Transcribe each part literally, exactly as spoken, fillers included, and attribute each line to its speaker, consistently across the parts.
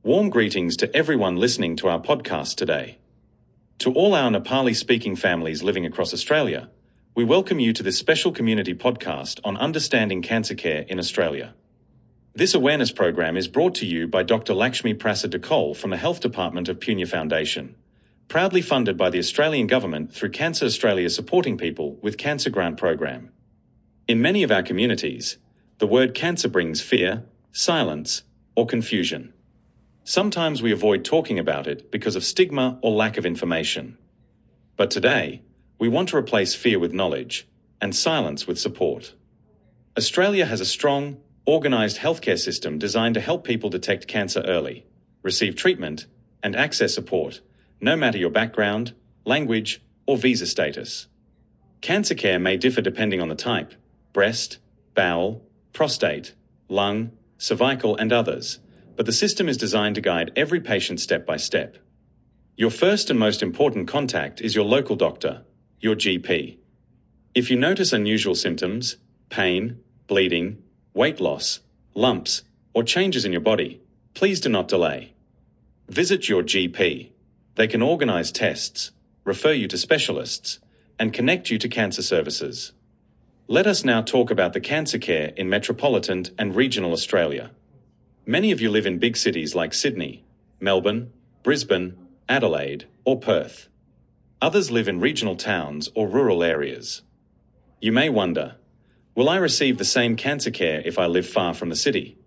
Speaker 1: Warm greetings to everyone listening to our podcast today. To all our Nepali-speaking families living across Australia, we welcome you to this special community podcast on understanding cancer care in Australia. This awareness program is brought to you by Doctor Lakshmi Prasad Dekol from the Health Department of Punya Foundation, proudly funded by the Australian Government through Cancer Australia supporting people with Cancer Grant Program. In many of our communities, the word cancer brings fear, silence, or confusion. Sometimes we avoid talking about it because of stigma or lack of information. But today, we want to replace fear with knowledge and silence with support. Australia has a strong, organised healthcare system designed to help people detect cancer early, receive treatment, and access support, no matter your background, language, or visa status. Cancer care may differ depending on the type: breast, bowel, prostate, lung, cervical, and others, but the system is designed to guide every patient step by step. Your first and most important contact is your local doctor, your G P. If you notice unusual symptoms, pain, bleeding, weight loss, lumps, or changes in your body, please do not delay. Visit your G P. They can organize tests, refer you to specialists, and connect you to cancer services. Let us now talk about the cancer care in metropolitan and regional Australia. Many of you live in big cities like Sydney, Melbourne, Brisbane, Adelaide, or Perth. Others live in regional towns or rural areas. You may wonder, will I receive the same cancer care if I live far from the city?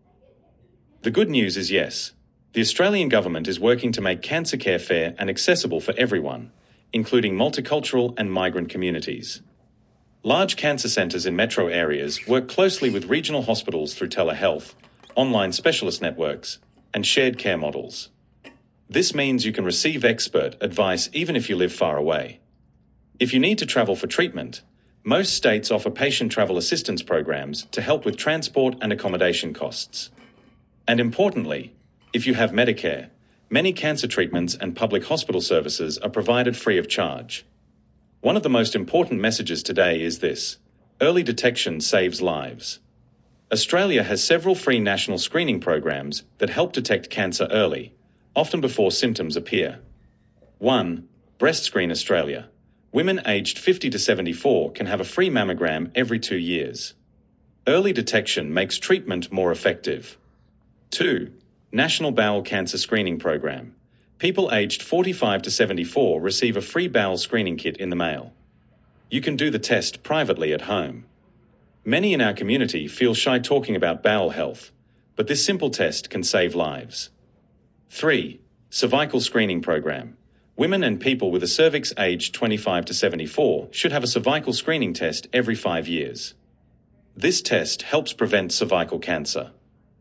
Speaker 1: The good news is yes. The Australian Government is working to make cancer care fair and accessible for everyone, including multicultural and migrant communities. Large cancer centres in metro areas work closely with regional hospitals through telehealth, online specialist networks, and shared care models. This means you can receive expert advice even if you live far away. If you need to travel for treatment, most states offer patient travel assistance programs to help with transport and accommodation costs. And importantly, if you have Medicare, many cancer treatments and public hospital services are provided free of charge. One of the most important messages today is this: early detection saves lives. Australia has several free national screening programs that help detect cancer early, often before symptoms appear. one. Breast Screen Australia. Women aged fifty to seventy-four can have a free mammogram every two years. Early detection makes treatment more effective. two. National Bowel Cancer Screening Program. People aged forty-five to seventy-four receive a free bowel screening kit in the mail. You can do the test privately at home. Many in our community feel shy talking about bowel health, but this simple test can save lives. three. Cervical Screening Program. Women and people with a cervix aged twenty-five to seventy-four should have a cervical screening test every five years. This test helps prevent cervical cancer.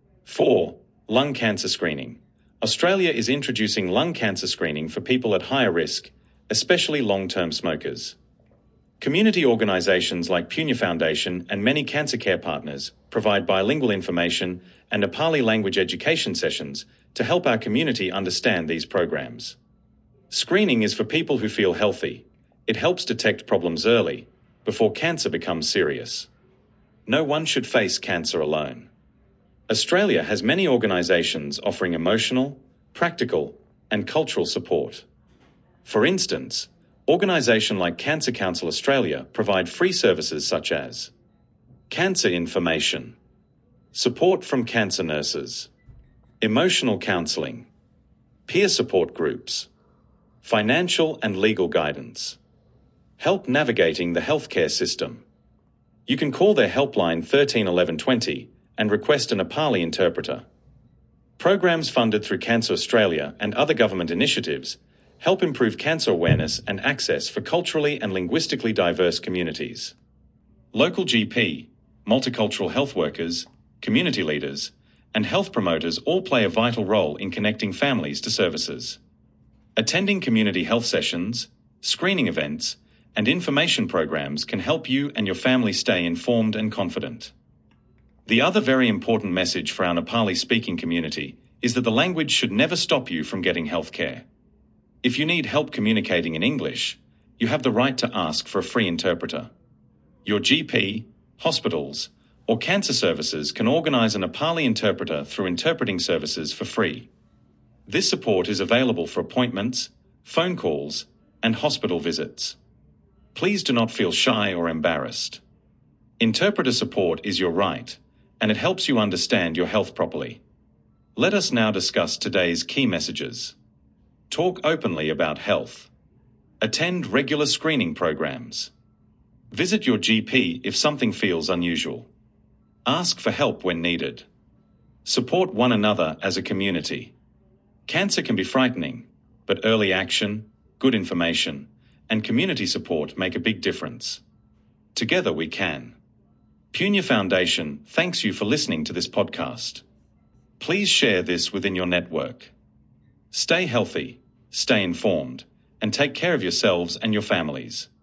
Speaker 1: four. Lung Cancer Screening. Australia is introducing lung cancer screening for people at higher risk, especially long-term smokers. Community organisations like Punya Foundation and many cancer care partners provide bilingual information and Nepali language education sessions to help our community understand these programs. Screening is for people who feel healthy. It helps detect problems early, before cancer becomes serious. No one should face cancer alone. Australia has many organisations offering emotional, practical, and cultural support. For instance, organisations like Cancer Council Australia provide free services such as cancer information, support from cancer nurses, emotional counselling, peer support groups, financial and legal guidance, help navigating the healthcare system. You can call their helpline thirteen eleven twenty and request a Nepali interpreter. Programs funded through Cancer Australia and other government initiatives help improve cancer awareness and access for culturally and linguistically diverse communities. Local G P, multicultural health workers, community leaders, and health promoters all play a vital role in connecting families to services. Attending community health sessions, screening events, and information programs can help you and your family stay informed and confident. The other very important message for our Nepali-speaking community is that the language should never stop you from getting health care. If you need help communicating in English, you have the right to ask for a free interpreter. Your G P, hospitals, or cancer services can organise a Nepali interpreter through interpreting services for free. This support is available for appointments, phone calls, and hospital visits. Please do not feel shy or embarrassed. Interpreter support is your right, and it helps you understand your health properly. Let us now discuss today's key messages. Talk openly about health. Attend regular screening programs. Visit your G P if something feels unusual. Ask for help when needed. Support one another as a community. Cancer can be frightening, but early action, good information, and community support make a big difference. Together we can. Punya Foundation thanks you for listening to this podcast. Please share this within your network. Stay healthy, stay informed, and take care of yourselves and your families.